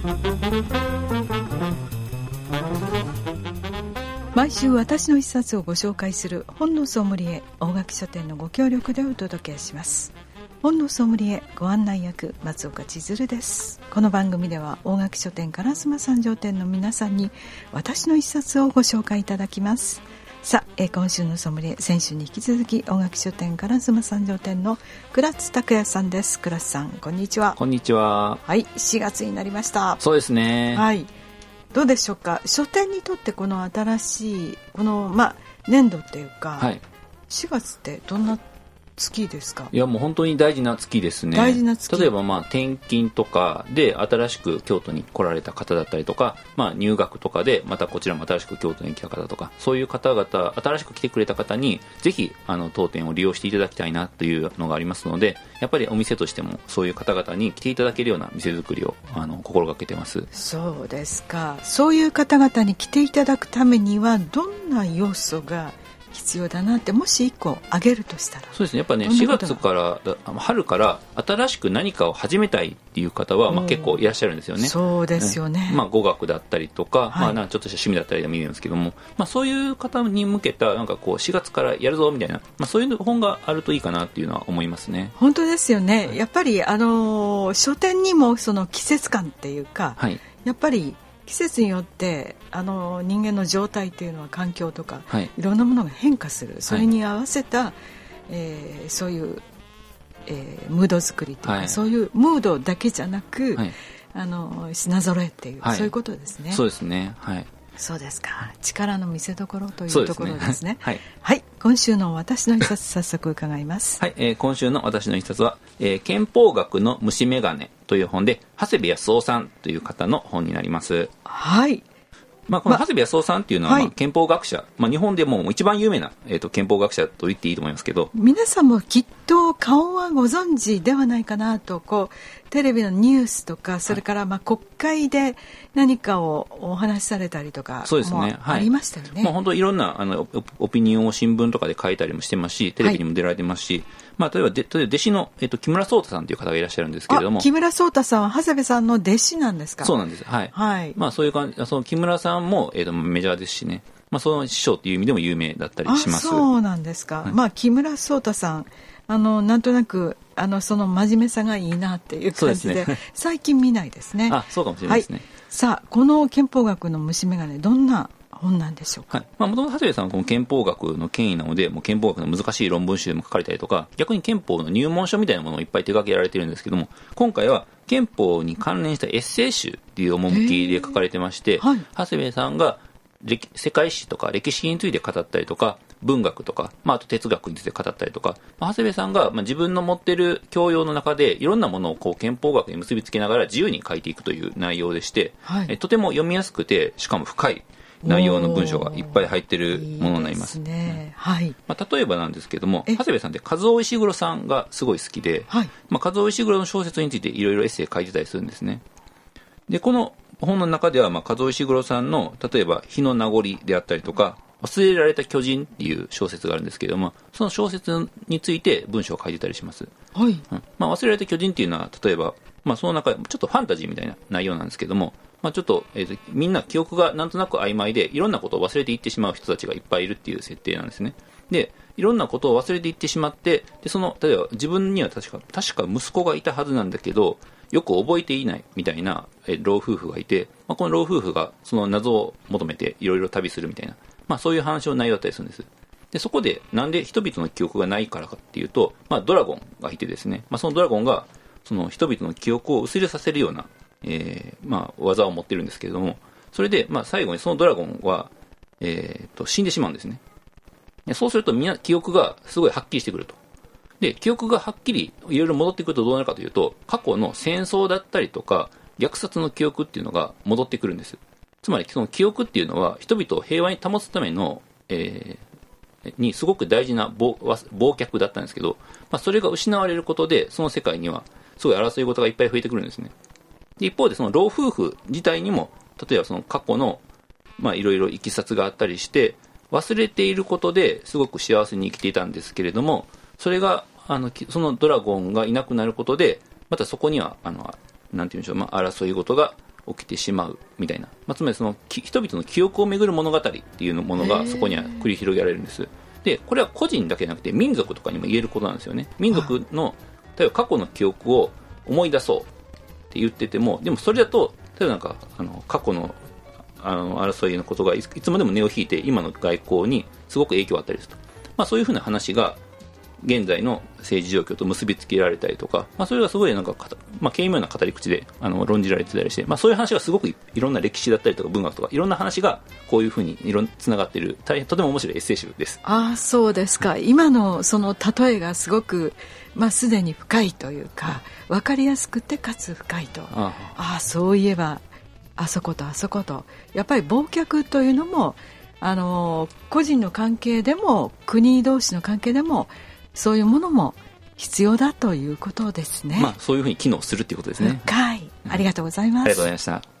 毎週私の一冊をご紹介する本のソムリエ大垣書店のご協力でお届けします。本のソムリエご案内役松岡千鶴です。この番組では大垣書店烏丸三条店の皆さんに私の一冊をご紹介いただきます。さあ、今週のソムリエ、先週に引き続き大垣書店烏丸三条店の倉津拓也さんです。倉津さん、こんにちは。 こんにちは。 はい、4月になりました。 そうですね。 はい、どうでしょうか。書店にとってこの新しいこの、年度っていうか、はい、4月ってどんな月ですか。 いや、もう本当に大事な月ですね。 大事な月。 例えば転勤とかで新しく京都に来られた方だったりとか、入学とかでまたこちらも新しく京都に来た方とか、そういう方々、新しく来てくれた方にぜひ当店を利用していただきたいなというのがありますので、やっぱりお店としてもそういう方々に来ていただけるような店作りを心がけてます。 そうですか。そういう方々に来ていただくためにはどんな要素が必要だなって、もし1個挙げるとしたら。 そうですね、やっぱね、4月から春から新しく何かを始めたいっていう方は、結構いらっしゃるんですよね。 そうですよね。 語学だったりとか、 はい、 ちょっとした趣味だったりでもいいんですけども、そういう方に向けた4月からやるぞみたいな、そういう本があるといいかなっていうのは思いますね。 本当ですよね。やっぱり書店にもその季節感っていうか、はい、やっぱり季節によって人間の状態というのは環境とか、はい、いろんなものが変化する。それに合わせた、そういう、ムード作りとか、はい、そういうムードだけじゃなく、はい、品揃えっていう、はい、そういうことですね。 そうですね、はい、 そうですか。力の見せ所というところですね。 はい、 はい、今週の私の一冊早速伺います。 はい、今週の私の一冊は、憲法学の虫眼鏡という本で、長谷部康夫さんという方の本になります。 はい。 この長谷部康夫さんっていうのは、憲法学者、日本でも一番有名な、憲法学者と言っていいと思いますけど、 皆さんもきっと顔はご存知ではないかなと、テレビのニュースとか、それから国会で何かをお話しされたりとか、そうですね、ありましたよね。 本当いろんなオピニオンを新聞とかで書いたりもしてますし、テレビにも出られてますし、例えば弟子の、木村草太さんという方がいらっしゃるんですけれども。 木村草太さんは長谷部さんの弟子なんですか。 そうなんです。はい。はい、そういう感じ、その木村さんも、メジャーですしね、その師匠という意味でも有名だったりします。 そうなんですか。はい、木村草太さん、なんとなくその真面目さがいいなっていう感じ で、最近見ないですね。 そうかもしれないですね。はい、 さあ、この憲法学の虫眼鏡、どんな本なんでしょうか。 もともと長谷部さんはこの憲法学の権威なので、もう憲法学の難しい論文集でも書かれたりとか、逆に憲法の入門書みたいなものをいっぱい手掛けられているんですけども、今回は憲法に関連したエッセイ集っていう趣で書かれてまして、長谷部さんが世界史とか歴史について語ったりとか、文学とか、あと哲学について語ったりとか、長谷部さんが自分の持っている教養の中でいろんなものを憲法学に結びつけながら自由に書いていくという内容でして、とても読みやすくて、しかも深い内容の文章がいっぱい入っているものになります。 いいですね。はい。 例えばなんですけども、長谷部さんって和尾石黒さんがすごい好きで、和尾石黒の小説についていろいろエッセイ書いてたりするんですね。で、この本の中では、和尾石黒さんの例えば火の名残であったりとか、忘れられた巨人っていう小説があるんですけども、その小説について文章を書いてたりします。 はい。 忘れられた巨人っていうのは、例えば、その中でちょっとファンタジーみたいな内容なんですけども、ちょっと、みんな記憶がなんとなく曖昧で、いろんなことを忘れていってしまう人たちがいっぱいいるっていう設定なんですね。で、いろんなことを忘れていってしまって、で、例えば自分には確か息子がいたはずなんだけど、よく覚えていないみたいな老夫婦がいて、この老夫婦がその謎を求めていろいろ旅するみたいな、そういう話の内容だったりするんです。で、そこでなんで人々の記憶がないからかっていうと、ドラゴンがいてですね、そのドラゴンがその人々の記憶を薄れさせるような、技を持ってるんですけれども、それで、最後にそのドラゴンは、死んでしまうんですね。で、そうするとみんな記憶がすごいはっきりしてくると。で、記憶がはっきりいろいろ戻ってくるとどうなるかというと、過去の戦争だったりとか虐殺の記憶っていうのが戻ってくるんです。つまりその記憶っていうのは人々を平和に保つための、にすごく大事な忘却だったんですけど、それが失われることでその世界にはすごい争い事がいっぱい増えてくるんですね。で、一方でその老夫婦自体にも、例えばその過去のいろいろいきさつがあったりして忘れていることですごく幸せに生きていたんですけれども、それがそのドラゴンがいなくなることでまたそこにはなんていうんでしょう、争い事が起きてしまうみたいな、つまりその人々の記憶をめぐる物語っていうものがそこには繰り広げられるんです。でこれは個人だけじゃなくて民族とかにも言えることなんですよね。民族の例えば過去の記憶を思い出そうって言ってても、でもそれだと例えばなんか過去の争いのことがいつまでも根を引いて今の外交にすごく影響があったりすると、そういうふうな話が現在の政治状況と結びつけられたりとか、それがすごいなんか、軽妙な語り口で論じられてたりして、そういう話がすごくいろんな歴史だったりとか文学とかいろんな話がこういうふうにつながっているとても面白いエッセイ集です。 そうですか。今のその例えがすごく、すでに深いというか分かりやすくてかつ深いと。そういえばあそことあそことやっぱり忘却というのも個人の関係でも国同士の関係でもそういうものも必要だということですね。 そういうふうに機能するということですね。 深い。ありがとうございます。 ありがとうございました。